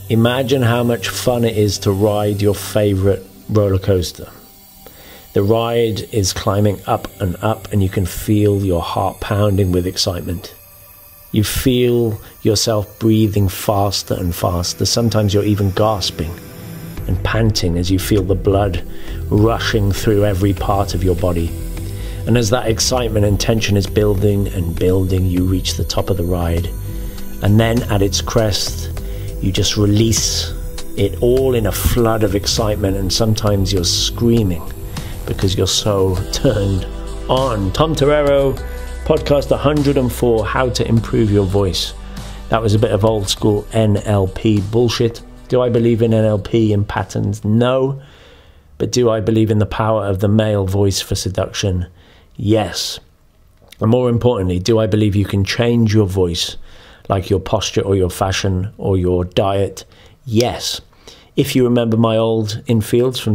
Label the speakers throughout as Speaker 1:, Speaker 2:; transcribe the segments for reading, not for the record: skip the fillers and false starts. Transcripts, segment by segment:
Speaker 1: Imagine how much fun it is to ride your favorite roller coaster. The ride is climbing up, and you can feel your heart pounding with excitement. You feel yourself breathing faster and faster. Sometimes you're even gasping and panting as you feel the blood rushing through every part of your body. And as that excitement and tension is building and building, you reach the top of the ride. And then at its crest, you just release it all in a flood of excitement, and sometimes you're screaming because you're so turned on. Tom Torero, podcast 104, How to Improve Your Voice. That was a bit of old school NLP bullshit. Do I believe in NLP and patterns? No. But do I believe in the power of the male voice for seduction? Yes. And more importantly, do I believe you can change your voice, like your posture or your fashion or your diet? Yes. If you remember my old infields from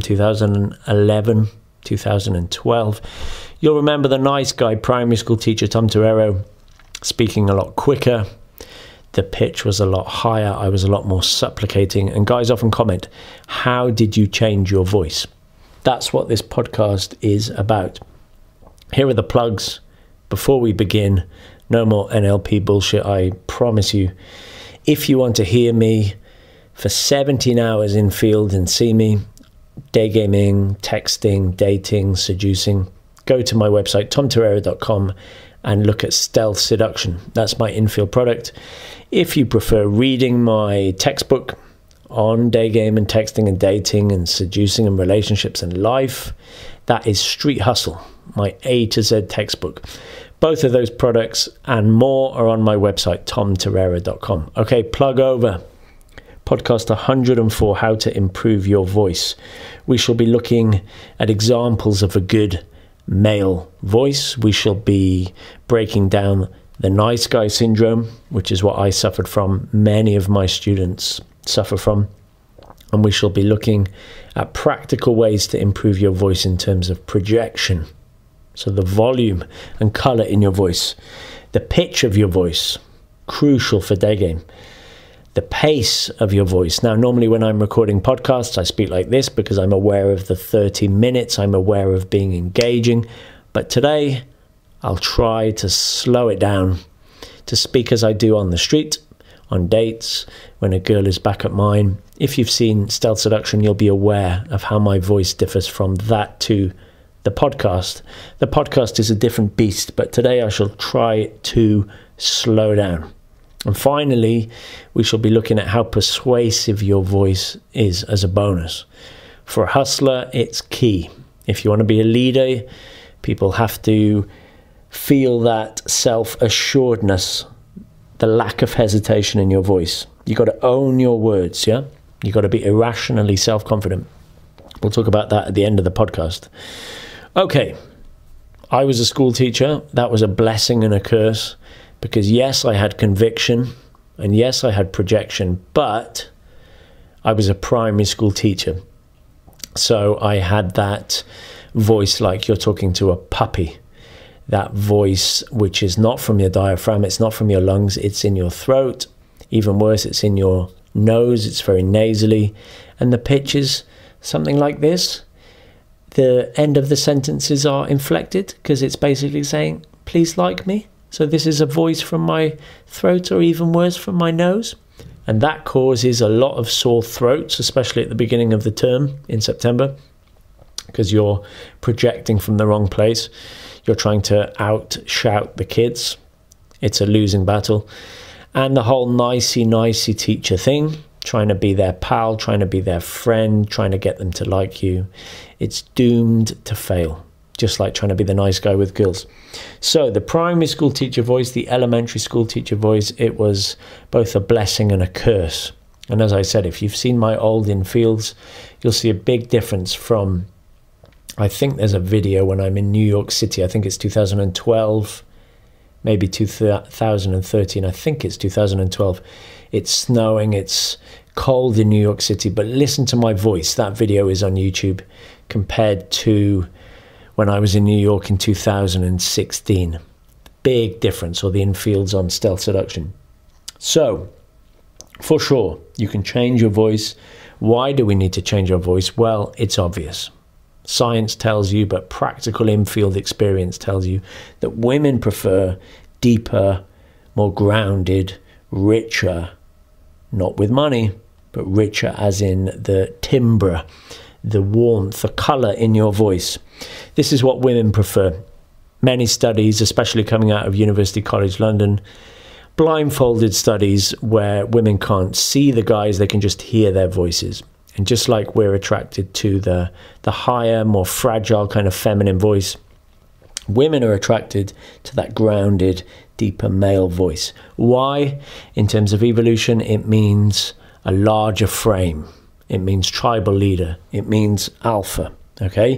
Speaker 1: 2011, 2012, you'll remember the nice guy, primary school teacher Tom Torero, speaking a lot quicker. The pitch was a lot higher. I was a lot more supplicating. And guys often comment, how did you change your voice? That's what this podcast is about. Here are the plugs. Before we begin, no more NLP bullshit, I promise you. If you want to hear me for 17 hours in field and see me, day gaming, texting, dating, seducing, go to my website, tomtorero.com, and look at Stealth Seduction. That's my infield product. If you prefer reading my textbook on day game and texting and dating and seducing and relationships and life, that is Street Hustle, my A to Z textbook. Both of those products and more are on my website, tomtorero.com. Okay, plug over. Podcast 104, How to Improve Your Voice. We shall be looking at examples of a good male voice. We shall be breaking down the nice guy syndrome, which is what I suffered from, many of my students suffer from. And we shall be looking at practical ways to improve your voice in terms of projection. So the volume and color in your voice, the pitch of your voice, crucial for day game. The pace of your voice. Now, normally when I'm recording podcasts, I speak like this because I'm aware of the 30 minutes. I'm aware of being engaging. But today, I'll try to slow it down to speak as I do on the street, on dates, when a girl is back at mine. If you've seen Stealth Seduction, you'll be aware of how my voice differs from that to the podcast. The podcast is a different beast, but today I shall try to slow down. And finally, we shall be looking at how persuasive your voice is as a bonus. For a hustler, it's key. If you want to be a leader, people have to feel that self-assuredness, the lack of hesitation in your voice. You got to own your words, yeah? You got to be irrationally self-confident. We'll talk about that at the end of the podcast. Okay, I was a school teacher. That was a blessing and a curse. Because yes, I had conviction and yes, I had projection, but I was a primary school teacher. So I had that voice like you're talking to a puppy. That voice which is not from your diaphragm, it's not from your lungs, it's in your throat. Even worse, it's in your nose, it's very nasally. And the pitch is something like this. The end of the sentences are inflected because it's basically saying, please like me. So this is a voice from my throat, or even worse, from my nose. And that causes a lot of sore throats, especially at the beginning of the term in September, because you're projecting from the wrong place. You're trying to out-shout the kids. It's a losing battle. And the whole nicey teacher thing, trying to be their pal, trying to be their friend, trying to get them to like you, it's doomed to fail. Just like trying to be the nice guy with girls. So the primary school teacher voice, the elementary school teacher voice, it was both a blessing and a curse. And as I said, if you've seen my old infields, you'll see a big difference from, I think there's a video when I'm in New York City. I think it's 2012, maybe 2013. I think it's 2012. It's snowing, it's cold in New York City, but listen to my voice. That video is on YouTube compared to when I was in New York in 2016. Big difference, or the infields on Stealth Seduction. So, For sure, you can change your voice. Why do we need to change our voice? Well, it's obvious. Science tells you, but practical in-field experience tells you that women prefer deeper, more grounded, richer, not with money, but richer as in the timbre, the warmth, the colour in your voice. This is what women prefer. Many studies, especially coming out of University College London, blindfolded studies where women can't see the guys, they can just hear their voices. And just like we're attracted to the higher, more fragile kind of feminine voice, women are attracted to that grounded, deeper male voice. Why? In terms of evolution, it means a larger frame. It means tribal leader. It means alpha. Okay?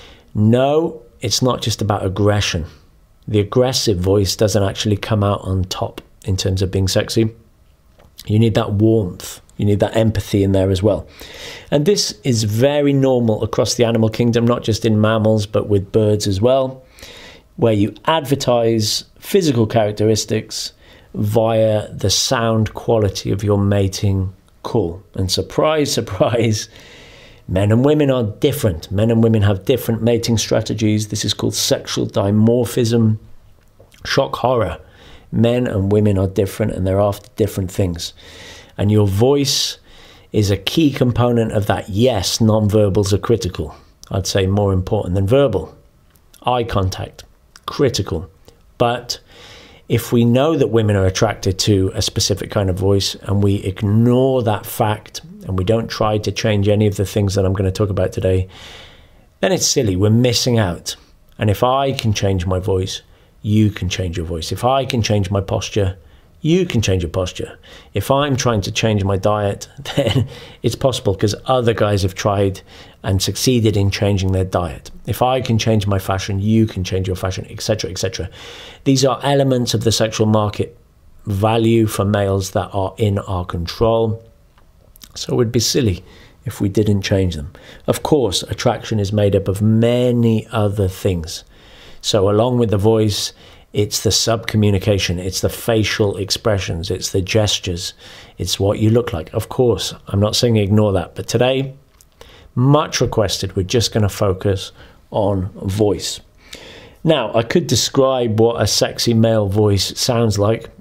Speaker 1: No, it's not just about aggression. The aggressive voice doesn't actually come out on top in terms of being sexy. You need that warmth. You need that empathy in there as well. And this is very normal across the animal kingdom, not just in mammals, but with birds as well, where you advertise physical characteristics via the sound quality of your mating call. And surprise, surprise, men and women are different. Men and women have different mating strategies. This is called sexual dimorphism. Shock horror. Men and women are different and they're after different things. And your voice is a key component of that. Yes, non-verbals are critical. I'd say more important than verbal. Eye contact, critical. But if we know that women are attracted to a specific kind of voice and we ignore that fact and we don't try to change any of the things that I'm going to talk about today, then it's silly. We're missing out. And if I can change my voice, you can change your voice. If I can change my posture, you can change your posture. If I'm trying to change my diet, then it's possible because other guys have tried and succeeded in changing their diet. If I can change my fashion, you can change your fashion, etc., etc. These are elements of the sexual market value for males that are in our control. So it would be silly if we didn't change them. Of course, attraction is made up of many other things. So along with the voice, it's the sub-communication, it's the facial expressions, it's the gestures, it's what you look like. Of course, I'm not saying ignore that, but today, much requested, we're just going to focus on voice. Now, I could describe what a sexy male voice sounds like,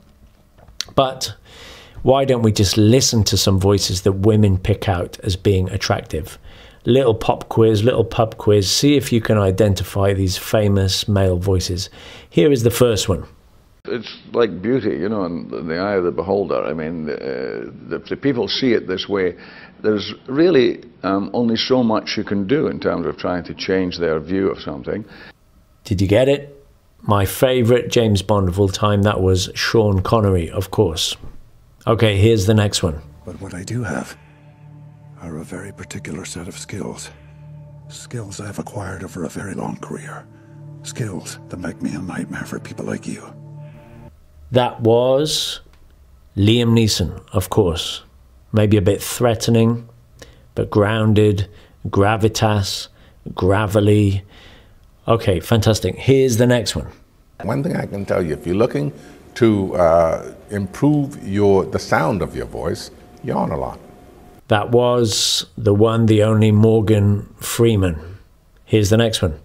Speaker 1: but why don't we just listen to some voices that women pick out as being attractive? Little pop quiz, little pub quiz. See if you can identify these famous male voices. Here is the first one.
Speaker 2: It's like beauty, you know, in the eye of the beholder. I mean, if people see it this way, there's really only so much you can do in terms of trying to change their view of something.
Speaker 1: Did you get it? My favourite James Bond of all time, that was Sean Connery, of course. Okay, here's the next one.
Speaker 3: But what I do have are a very particular set of skills. Skills I've acquired over a very long career. Skills that make me a nightmare for people like you.
Speaker 1: That was Liam Neeson, of course. Maybe a bit threatening, but grounded, gravitas, gravelly. Okay, fantastic. Here's the next one.
Speaker 4: One thing I can tell you, if you're looking to improve the sound of your voice, yawn a lot.
Speaker 1: That was the one, the only Morgan Freeman. Here's the next one.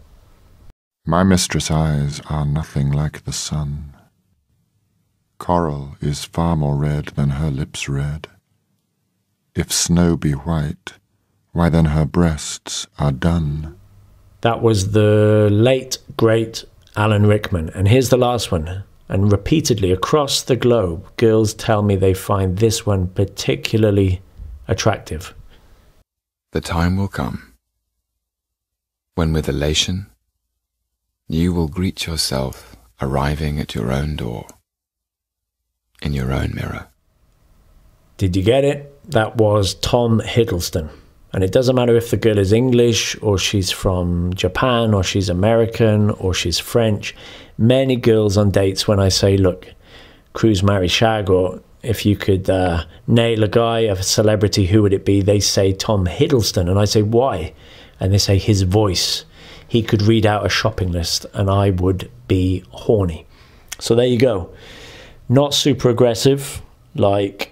Speaker 5: My mistress' eyes are nothing like the sun. Coral is far more red than her lips red. If snow be white, why then her breasts are dun.
Speaker 1: That was the late, great Alan Rickman. And here's the last one. And repeatedly across the globe, girls tell me they find this one particularly attractive.
Speaker 6: The time will come when with elation you will greet yourself arriving at your own door, in your own mirror.
Speaker 1: Did you get it? That was Tom Hiddleston. And it doesn't matter if the girl is English or she's from Japan or she's American or she's French. Many girls on dates, when I say, look, cruise, marry, shag, or if you could nail a guy, a celebrity, who would it be? They say Tom Hiddleston. And I say, why? And they say his voice. He could read out a shopping list and I would be horny. So there you go. Not super aggressive like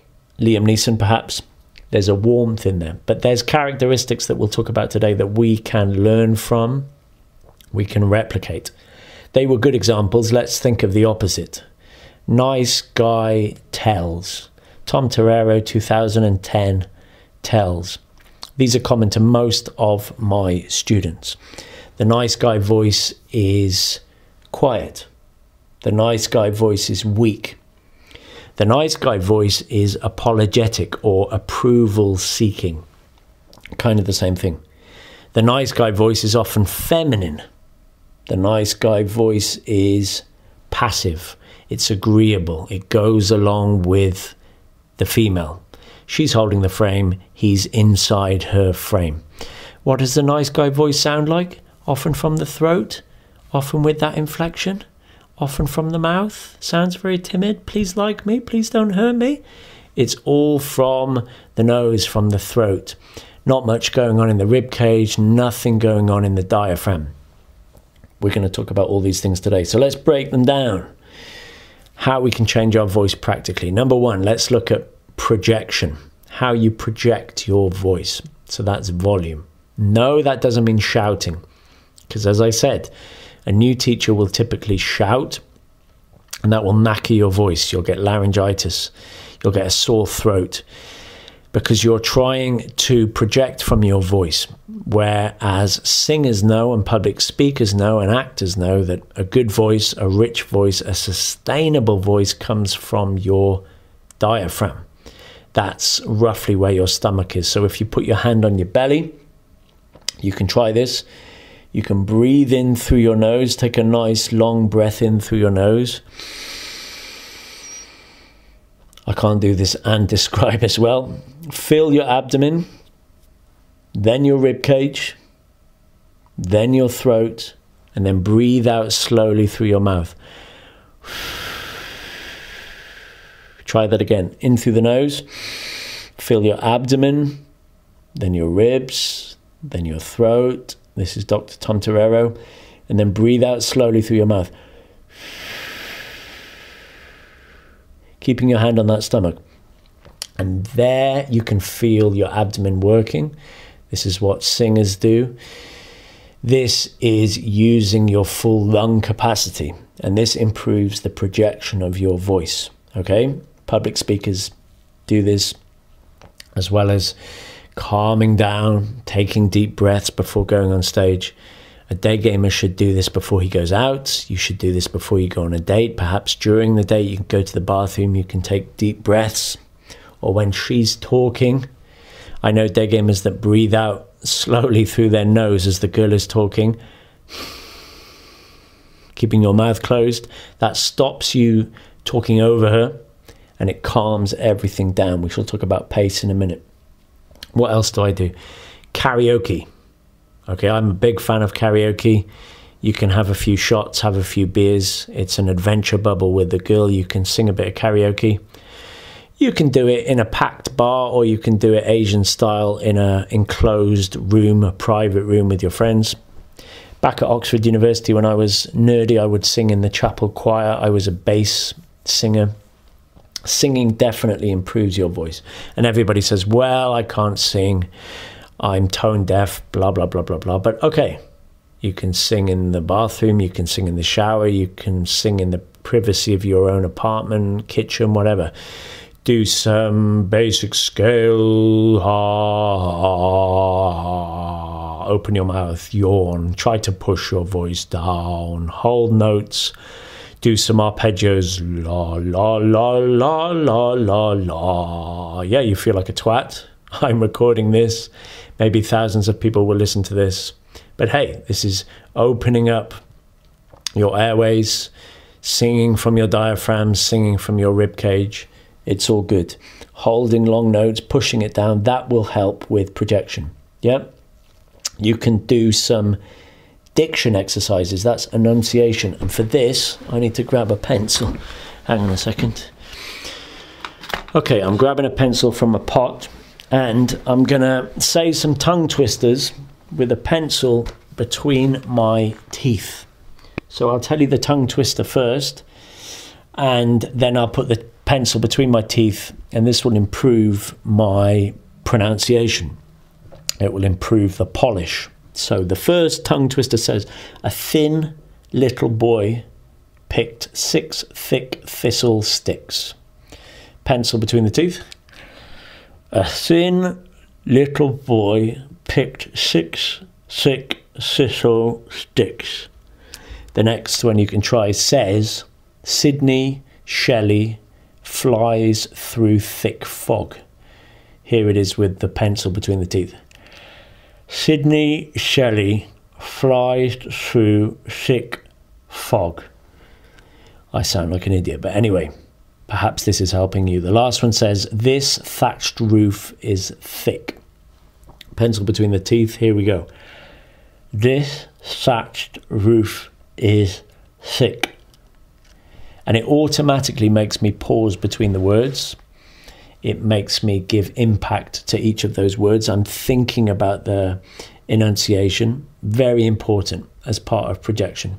Speaker 1: Liam Neeson perhaps. There's a warmth in there. But there's characteristics that we'll talk about today that we can learn from, we can replicate. They were good examples. Let's think of the opposite. Nice guy tells. Tom Torero, 2010, tells. These are common to most of my students. The nice guy voice is quiet. The nice guy voice is weak. The nice guy voice is apologetic or approval seeking. Kind of the same thing. The nice guy voice is often feminine. The nice guy voice is passive. It's agreeable. It goes along with the female. She's holding the frame. He's inside her frame. What does the nice guy voice sound like? Often from the throat. Often with that inflection. Often from the mouth. Sounds very timid. Please like me. Please don't hurt me. It's all from the nose, from the throat. Not much going on in the rib cage. Nothing going on in the diaphragm. We're going to talk about all these things today. So let's break them down. How we can change our voice practically. Number one, let's look at projection. How you project your voice. So that's volume. No, that doesn't mean shouting. Because as I said, a new teacher will typically shout, and that will knacker your voice. You'll get laryngitis. You'll get a sore throat because you're trying to project from your voice. Whereas singers know and public speakers know and actors know that a good voice, a rich voice, a sustainable voice comes from your diaphragm. That's roughly where your stomach is. So if you put your hand on your belly, you can try this. You can breathe in through your nose. Take a nice long breath in through your nose. I can't do this and describe as well. Fill your abdomen, then your rib cage, then your throat, and then breathe out slowly through your mouth. Try that again. In through the nose. Fill your abdomen, then your ribs, then your throat. This is Dr. Tom Torero. And then breathe out slowly through your mouth. Keeping your hand on that stomach. And there you can feel your abdomen working. This is what singers do. This is using your full lung capacity. And this improves the projection of your voice. Okay? Public speakers do this as well as calming down, taking deep breaths before going on stage. A day gamer should do this before he goes out. You should do this before you go on a date. Perhaps during the date you can go to the bathroom, you can take deep breaths. Or when she's talking, I know day gamers that breathe out slowly through their nose as the girl is talking. Keeping your mouth closed. That stops you talking over her and it calms everything down. We shall talk about pace in a minute. What else do I do? Karaoke. Okay, I'm a big fan of karaoke. You can have a few shots, have a few beers. It's an adventure bubble with the girl. You can sing a bit of karaoke. You can do it in a packed bar, or you can do it Asian style in an enclosed room, a private room with your friends. Back at Oxford University, when I was nerdy, I would sing in the chapel choir. I was a bass singer. Singing definitely improves your voice. And everybody says, well, I can't sing. I'm tone deaf, blah, blah, blah, blah, blah. But okay, you can sing in the bathroom. You can sing in the shower. You can sing in the privacy of your own apartment, kitchen, whatever. Do some basic scale. Open your mouth, yawn. Try to push your voice down. Hold notes. Do some arpeggios, la, la, la, la, la, la, la. Yeah, you feel like a twat. I'm recording this. Maybe thousands of people will listen to this. But hey, this is opening up your airways, singing from your diaphragm, singing from your rib cage. It's all good. Holding long notes, pushing it down, that will help with projection. Yeah? You can do some diction exercises. That's enunciation. And for this, I need to grab a pencil. Hang on a second. Okay, I'm grabbing a pencil from a pot and I'm going to say some tongue twisters with a pencil between my teeth. So I'll tell you the tongue twister first and then I'll put the pencil between my teeth, and this will improve my pronunciation. It will improve the polish. So the first tongue twister says, a thin little boy picked 6 thick thistle sticks. Pencil between the teeth. A thin little boy picked 6 thick thistle sticks. The next one you can try says, Sydney Shelley flies through thick fog. Here it is with the pencil between the teeth. Sydney Shelley flies through thick fog. I sound like an idiot, but anyway, perhaps this is helping you. The last one says, this thatched roof is thick. Pencil between the teeth, here we go. This thatched roof is thick. And it automatically makes me pause between the words. It makes me give impact to each of those words. I'm thinking about the enunciation. Very important as part of projection.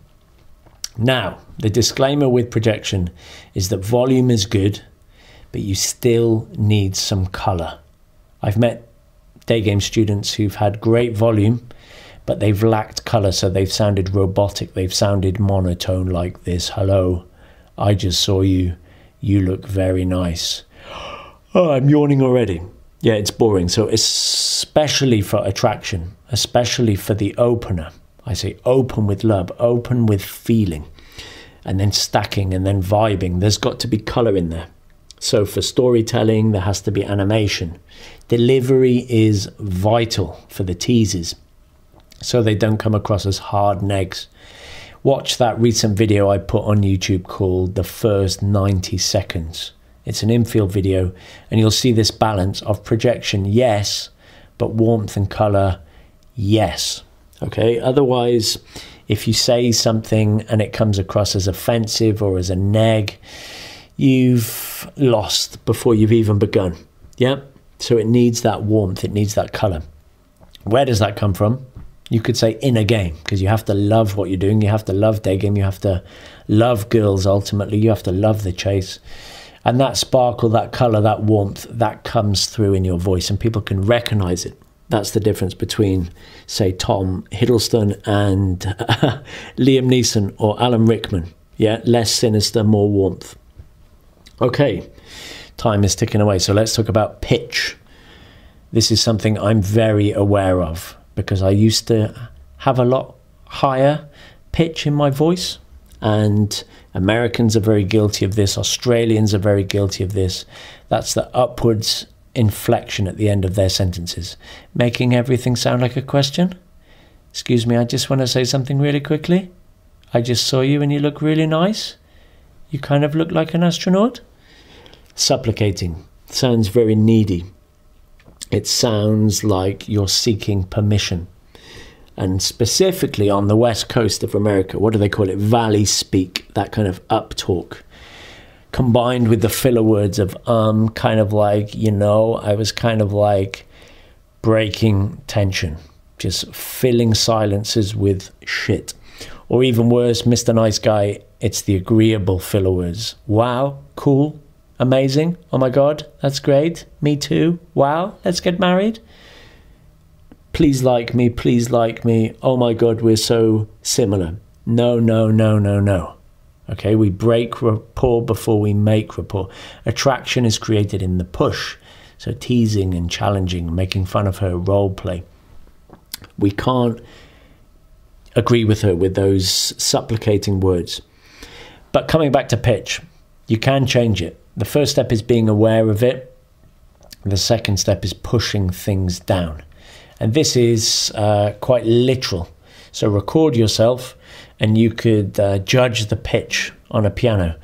Speaker 1: Now, the disclaimer with projection is that volume is good, but you still need some colour. I've met day game students who've had great volume, but they've lacked colour, so they've sounded robotic. They've sounded monotone like this. Hello, I just saw you. You look very nice. Oh, I'm yawning already. Yeah, it's boring. So especially for attraction, especially for the opener, I say open with love, open with feeling, and then stacking and then vibing. There's got to be colour in there. So for storytelling, there has to be animation. Delivery is vital for the teases, so they don't come across as hard negs. Watch that recent video I put on YouTube called The First 90 Seconds. It's an infield video, and you'll see this balance of projection, yes, but warmth and colour, yes. Okay, otherwise, if you say something and it comes across as offensive or as a neg, you've lost before you've even begun. Yeah, so it needs that warmth, it needs that colour. Where does that come from? You could say in a game, because you have to love what you're doing. You have to love day game. You have to love girls ultimately. You have to love the chase. And that sparkle, that colour, that warmth, that comes through in your voice and people can recognise it. That's the difference between, say, Tom Hiddleston and Liam Neeson or Alan Rickman. Yeah, less sinister, more warmth. Okay, time is ticking away. So let's talk about pitch. This is something I'm very aware of because I used to have a lot higher pitch in my voice. And Americans are very guilty of this. Australians are very guilty of this. That's the upwards inflection at the end of their sentences, making everything sound like a question. Excuse me, I just want to say something really quickly. I just saw you and you look really nice. You kind of look like an astronaut. Supplicating sounds very needy. It sounds like you're seeking permission. And specifically on the west coast of America, what do they call it? Valley speak, that kind of up talk, combined with the filler words of kind of like, you know, I was kind of like breaking tension, just filling silences with shit. Or even worse, Mr. Nice Guy, it's the agreeable filler words. Wow, cool, amazing, oh my God, that's great, me too, wow, let's get married. Please like me, oh my God, we're so similar. No, no, no, no, no. Okay, we break rapport before we make rapport. Attraction is created in the push. So teasing and challenging, making fun of her role play. We can't agree with her with those supplicating words. But coming back to pitch, you can change it. The first step is being aware of it. The second step is pushing things down. And this is quite literal. So record yourself and you could judge the pitch on a piano.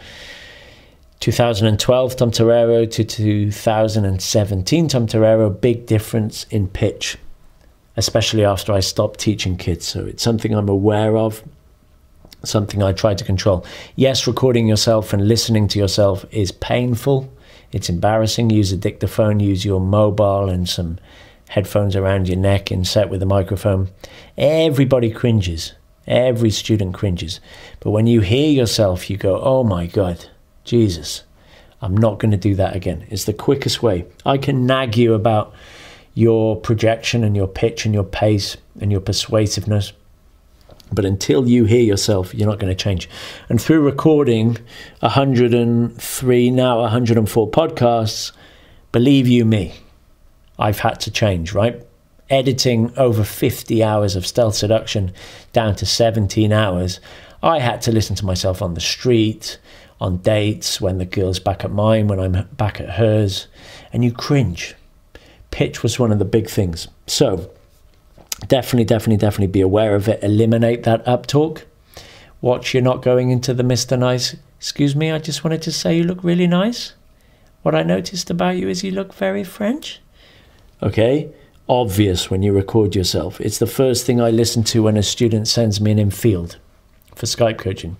Speaker 1: 2012 Tom Torero to 2017 Tom Torero, big difference in pitch, especially after I stopped teaching kids. So it's something I'm aware of, something I try to control. Yes, recording yourself and listening to yourself is painful. It's embarrassing. Use a dictaphone, use your mobile and some headphones around your neck and set with a microphone. Everybody cringes. Every student cringes. But when you hear yourself, you go, oh my God, Jesus, I'm not going to do that again. It's the quickest way. I can nag you about your projection and your pitch and your pace and your persuasiveness, but until you hear yourself, you're not going to change. And through recording 103, now 104 podcasts, believe you me, I've had to change, right? Editing over 50 hours of Stealth Seduction down to 17 hours, I had to listen to myself on the street, on dates, when the girl's back at mine, when I'm back at hers, and you cringe. Pitch was one of the big things. So definitely be aware of it. Eliminate that uptalk. Watch you're not going into the Mr. Nice. Excuse me, I just wanted to say you look really nice. What I noticed about you is you look very French. Okay? Obvious when you record yourself. It's the first thing I listen to when a student sends me an in-field for Skype coaching.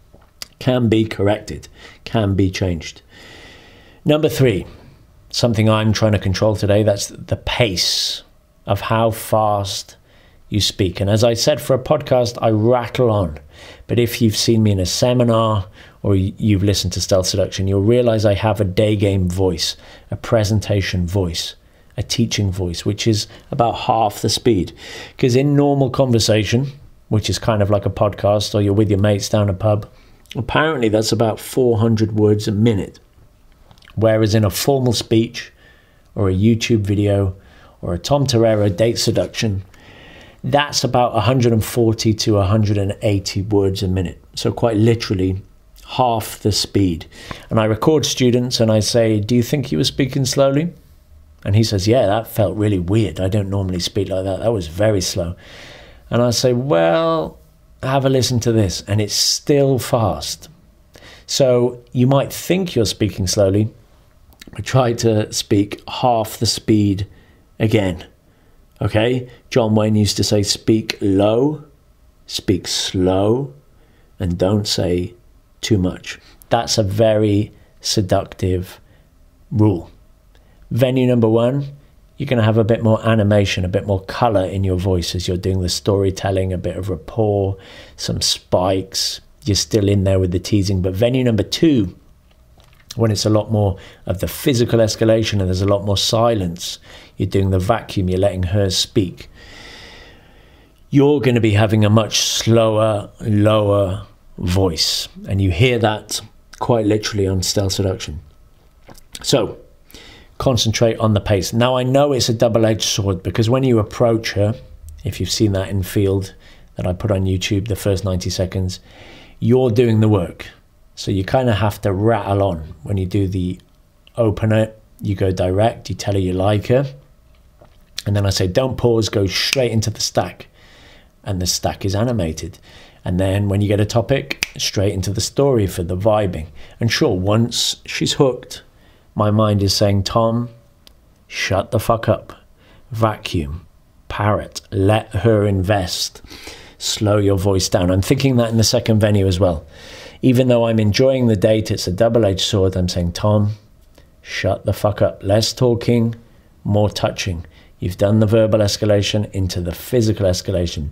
Speaker 1: Can be corrected, can be changed. Number 3, something I'm trying to control today, that's the pace of how fast you speak. And as I said, for a podcast, I rattle on. But if you've seen me in a seminar or you've listened to Stealth Seduction, you'll realize I have a day game voice, a presentation voice, a teaching voice, which is about half the speed. Because in normal conversation, which is kind of like a podcast, or you're with your mates down a pub, apparently that's about 400 words a minute. Whereas in a formal speech or a YouTube video or a Tom Torero date seduction, that's about 140 to 180 words a minute. So quite literally half the speed. And I record students and I say, do you think you were speaking slowly? And he says, yeah, that felt really weird. I don't normally speak like that. That was very slow. And I say, well, have a listen to this. And it's still fast. So you might think you're speaking slowly. I try to speak half the speed again. Okay? John Wayne used to say, speak low, speak slow, and don't say too much. That's a very seductive rule. Venue number 1, you're going to have a bit more animation, a bit more color in your voice as you're doing the storytelling, a bit of rapport, some spikes. You're still in there with the teasing. But venue number 2, when it's a lot more of the physical escalation and there's a lot more silence, you're doing the vacuum, you're letting her speak. You're going to be having a much slower, lower voice. And you hear that quite literally on Stealth Seduction. So concentrate on the pace. Now, I know it's a double-edged sword because when you approach her, if you've seen that in field that I put on YouTube, the first 90 seconds, you're doing the work. So you kind of have to rattle on. When you do the opener, you go direct, you tell her you like her. And then I say, don't pause, go straight into the stack. And the stack is animated. And then when you get a topic, straight into the story for the vibing. And sure, once she's hooked, my mind is saying, Tom, shut the fuck up. Vacuum. Parrot. Let her invest. Slow your voice down. I'm thinking that in the second venue as well. Even though I'm enjoying the date, it's a double-edged sword. I'm saying, Tom, shut the fuck up. Less talking, more touching. You've done the verbal escalation into the physical escalation.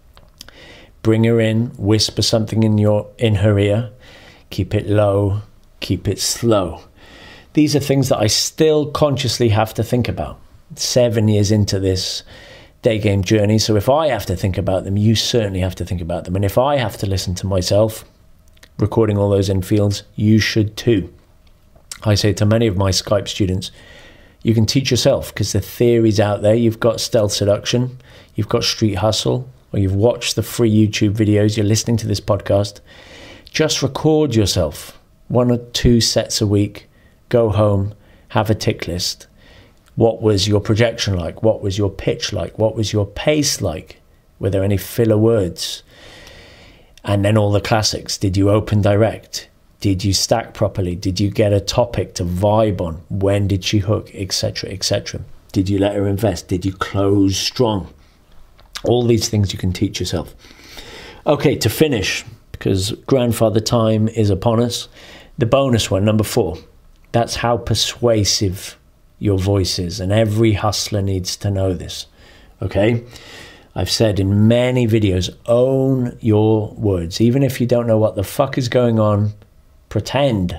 Speaker 1: Bring her in, whisper something in her ear. Keep it low, keep it slow. These are things that I still consciously have to think about. 7 years into this day game journey. So if I have to think about them, you certainly have to think about them. And if I have to listen to myself recording all those infields, you should too. I say to many of my Skype students, you can teach yourself because the theory's out there. You've got Stealth Seduction, you've got Street Hustle, or you've watched the free YouTube videos, you're listening to this podcast. Just record yourself 1 or 2 sets a week. Go home, have a tick list. What was your projection like? What was your pitch like? What was your pace like? Were there any filler words? And then all the classics. Did you open direct? Did you stack properly? Did you get a topic to vibe on? When did she hook? Etc, etc. Did you let her invest? Did you close strong? All these things you can teach yourself. Okay, to finish, because grandfather time is upon us, the bonus one, number 4. That's how persuasive your voice is. And every hustler needs to know this. Okay? I've said in many videos, own your words. Even if you don't know what the fuck is going on, pretend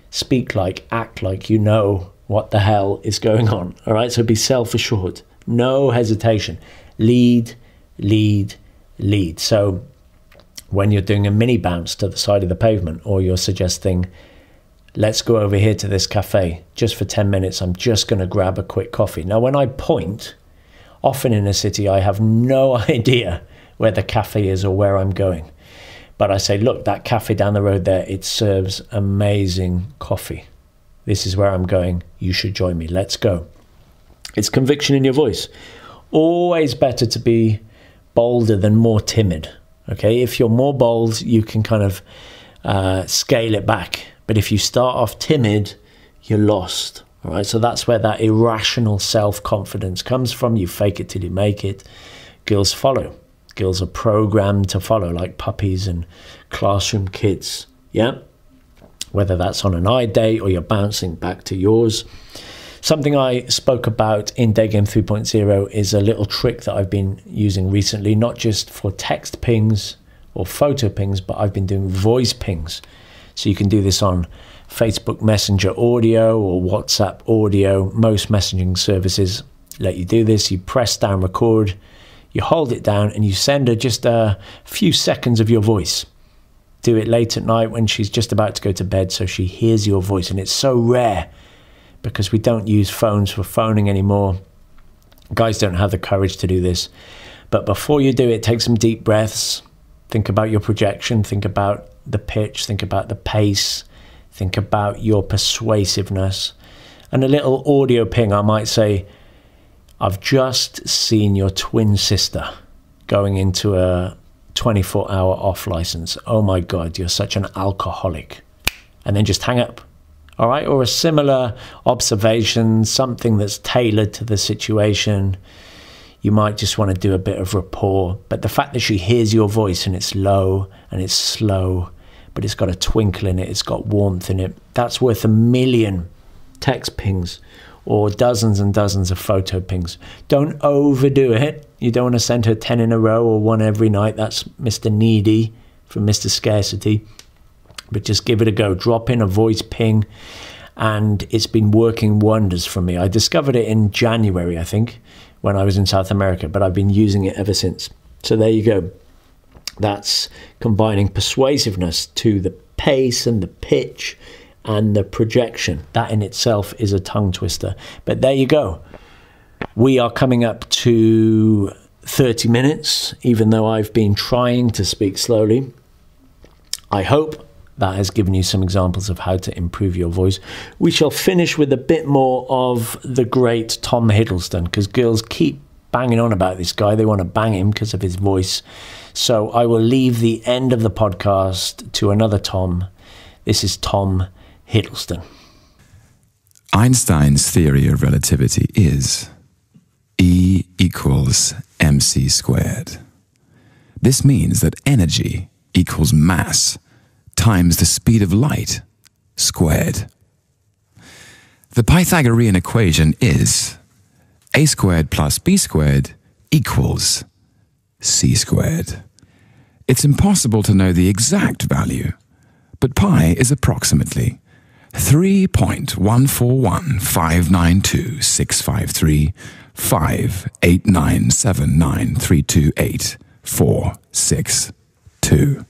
Speaker 1: speak like, act like you know what the hell is going on. All right, so be self-assured, no hesitation. Lead, lead, lead. So when you're doing a mini bounce to the side of the pavement, or you're suggesting, let's go over here to this cafe just for 10 minutes, I'm just going to grab a quick coffee. Now, when I point, often in a city, I have no idea where the cafe is or where I'm going. But I say, look, that cafe down the road there, it serves amazing coffee. This is where I'm going. You should join me. Let's go. It's conviction in your voice. Always better to be bolder than more timid. Okay, if you're more bold, you can kind of scale it back. But if you start off timid, you're lost. All right, so that's where that irrational self-confidence comes from. You fake it till you make it. Girls follow. Girls are programmed to follow, like puppies and classroom kids. Yeah, whether that's on an eye date or you're bouncing back to yours. Something I spoke about in Day Game 3.0 is a little trick that I've been using recently, not just for text pings or photo pings, but I've been doing voice pings. So you can do this on Facebook Messenger audio or WhatsApp audio. Most messaging services let you do this. You press down record, you hold it down, and you send her just a few seconds of your voice. Do it late at night when she's just about to go to bed so she hears your voice. And it's so rare because we don't use phones for phoning anymore. Guys don't have the courage to do this. But before you do it, take some deep breaths. Think about your projection. Think about the pitch. Think about the pace. Think about your persuasiveness. And a little audio ping, I might say, I've just seen your twin sister going into a 24-hour off license. Oh my God, you're such an alcoholic. And then just hang up. All right, or a similar observation, something that's tailored to the situation. You might just want to do a bit of rapport. But the fact that she hears your voice and it's low and it's slow, but it's got a twinkle in it, it's got warmth in it, that's worth 1 million text pings or dozens and dozens of photo pings. Don't overdo it. You don't want to send her 10 in a row or one every night. That's Mr. Needy from Mr. Scarcity. But just give it a go. Drop in a voice ping, and it's been working wonders for me. I discovered it in January, I think, when I was in South America, but I've been using it ever since. So there you go. That's combining persuasiveness to the pace and the pitch and the projection. That in itself is a tongue twister. But there you go. We are coming up to 30 minutes, even though I've been trying to speak slowly. I hope that has given you some examples of how to improve your voice. We shall finish with a bit more of the great Tom Hiddleston, because girls keep banging on about this guy. They want to bang him because of his voice. So I will leave the end of the podcast to another Tom. This is Tom Hiddleston.
Speaker 6: Einstein's theory of relativity is E equals mc squared. This means that energy equals mass times the speed of light squared. The Pythagorean equation is a squared plus b squared equals c squared. It's impossible to know the exact value, but pi is approximately 3.1415926535897932846.